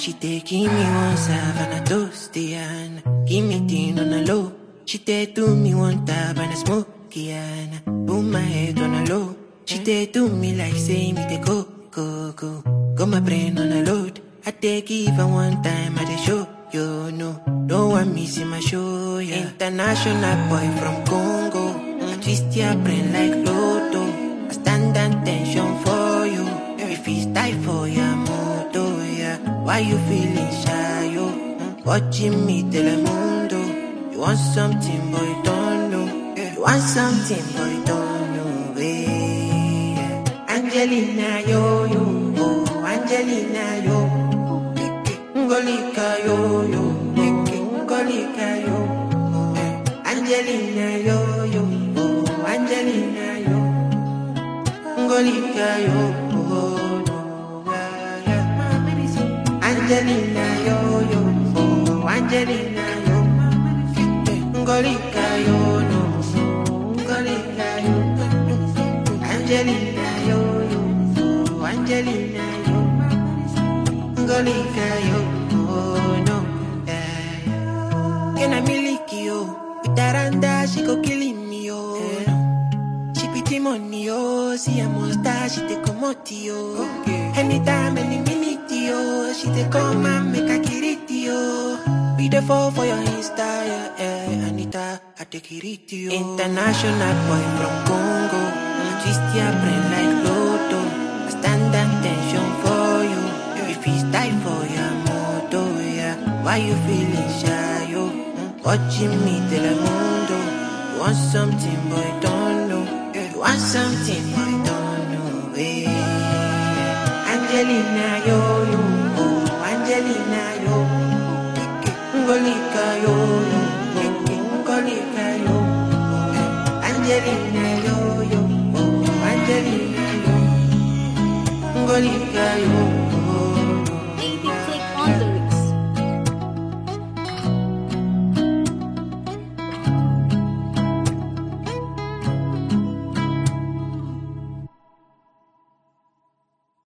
She taking me one Savannah toasty and give me teen on a low. She take to me one tab and a smoky and put my head on a low. She take to me like say me the go. Got my brain on a load. I take even one time at the show. You know, no one missing my show, yeah. International boy from Congo. I twist your brain like Lotto. I stand attention for you. If it's time for your moto, yeah. Why you feeling shy, yo? Watching me Telemundo. You want something, boy, don't know. You want something, boy, don't know, yeah. Angelina, yo. Oh, Angelina, yo. Ngolika, yo. Ngolika, yo. Angelina, yo. Oh, Angelina, yo. Ngolika, yo. Angelina, yo. Oh, Angelina, yo. Ngolika, yo. Ngolika, yo. Angelina, yo. Oh, Angelina, yo. Ngolika, yo. Oh, no. Can I milk you? With Taranda, she go killing me, yo. She pity money, yo. See a monster, she take come out, yo. Anytime, any minute, yo. She take come and make a kiriti, yo. Be the fall for your Insta, yeah. Anita, I take it, yo. International boy from Congo. Twist your brain like Lotto. I stand attention for you. If it's time for your moto, yeah. Why you feeling shy, yo? Watching me Telemundo. You want something, boy, don't know. You want something, boy, don't know, yeah. Angelina, yo. Oh, Angelina, yo. Ngolika, yo. Ngolika, yo. Angelina, yo. Oh, Angelina, yo. Ngolika, yo.